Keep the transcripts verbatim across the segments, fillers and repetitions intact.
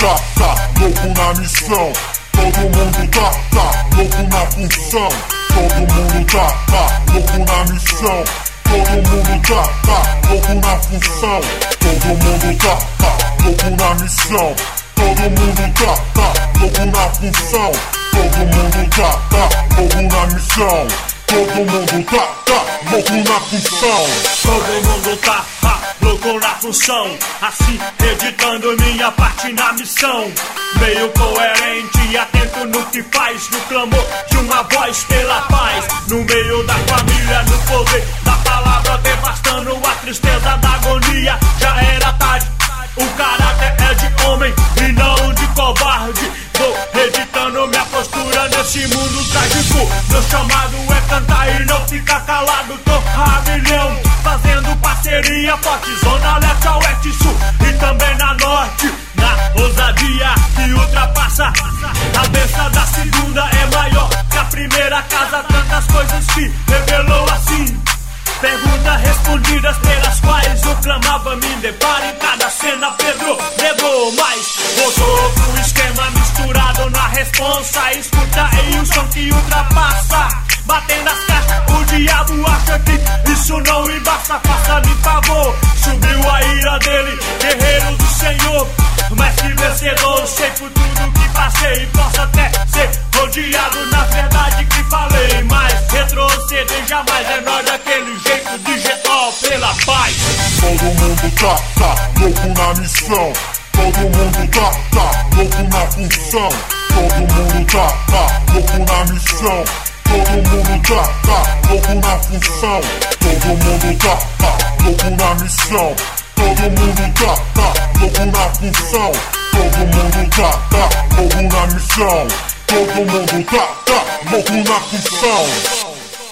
tá, tá louco na missão. Todo mundo tá, tá louco na função. Todo mundo tá, tá louco na missão. Todo mundo tá, tá louco na função. Todo mundo tá, tá louco na missão. Todo mundo tá, tá louco na função. Todo mundo tá, tá louco na missão. Todo mundo tá, tá louco na função. Todo mundo tá, tá louco na função. Assim, editando minha parte na missão. Meio coerente e atento no que faz. No clamor de uma voz pela paz. No meio da família, no poder da palavra, devastando a tristeza da agonia. Já era tarde, o caráter é de homem e não de covarde. Vou editando minha postura nesse mundo trágico. Meu chamado é cantar e não ficar calado. Tô a milhão, fazendo parceria forte. Zona leste a oeste, sul e também na norte. Na ousadia que ultrapassa a cabeça da segunda é maior que a primeira casa. Tantas coisas que revelou assim. Perguntas respondidas pelas quais eu clamava. Me deparo em cada cena, Pedro negou. Mas voltou pro esquema misturado na responsa. Escuta aí o som que ultrapassa. Batendo as caixas, o diabo acha que isso não me basta. Faça-me favor, subiu a ira dele, guerreiro do Senhor. Mestre vencedor, sei por tudo que passei. Posso até ser rodeado na verdade que falei. Mas retroceder jamais é nós daquele jeito de G O pela paz. Todo mundo tá, tá louco na missão. Todo mundo tá, tá louco na função. Todo mundo tá, tá louco na missão. Todo mundo tá, tá louco na função. Todo mundo tá, tá louco na missão. Todo mundo tá, tá louco na função. Todo mundo tá, tá louco na missão. Todo mundo tá, tá louco na função.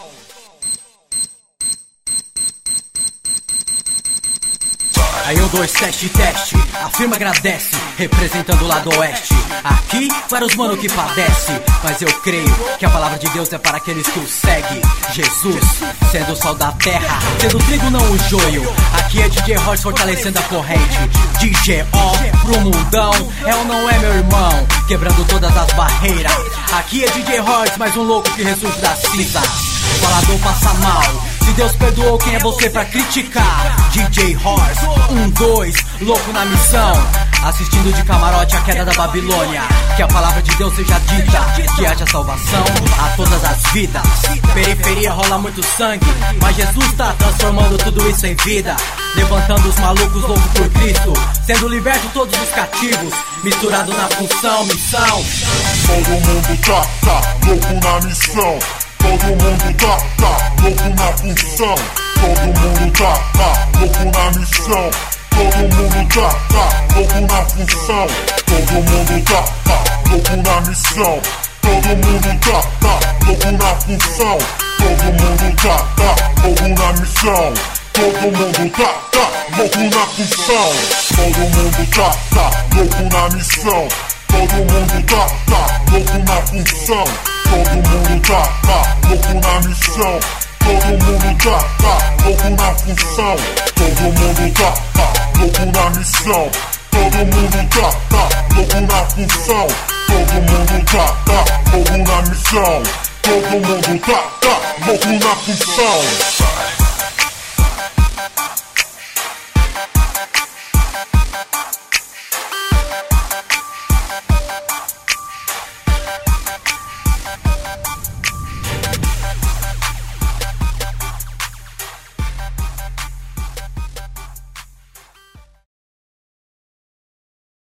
Aí um, dois, teste, teste, a firma agradece, representando o lado oeste. Aqui, para os mano que padece, mas eu creio que a palavra de Deus é para aqueles que o seguem. Jesus, sendo o sal da terra, sendo o trigo não o joio. Aqui é D J Horse fortalecendo a corrente. D J O pro mundão, é ou não é meu irmão? Quebrando todas as barreiras. Aqui é D J Horse, mais um louco que ressurge das cinzas. Falador passa mal, se Deus perdoou, quem é você pra criticar? D J Horse, um, dois, louco na missão. Assistindo de camarote a queda da Babilônia. Que a palavra de Deus seja dita, que haja salvação a todas as vidas. Periferia rola muito sangue, mas Jesus tá transformando tudo isso em vida. Levantando os malucos loucos por Cristo, sendo liberto todos os cativos. Misturado na função, missão. Todo mundo tá, tá louco na missão. Todo mundo tá, tá louco na função. Todo mundo tá, tá louco na missão. Todo mundo tá, tá louco na função. Todo mundo tá, tá louco na missão. Todo mundo tá, tá louco na função. Todo mundo tá, tá louco na missão. Todo mundo tá, tá louco na função. Todo mundo tá, tá louco na missão. Todo mundo tá, tá louco na função. Todo mundo tá, tá louco na missão. Todo mundo tá, tá louco na função. Todo mundo tá, tá louco na missão. Todo mundo tá, tá louco na função. Todo mundo tá, tá louco na missão. Todo mundo tá, tá louco na função.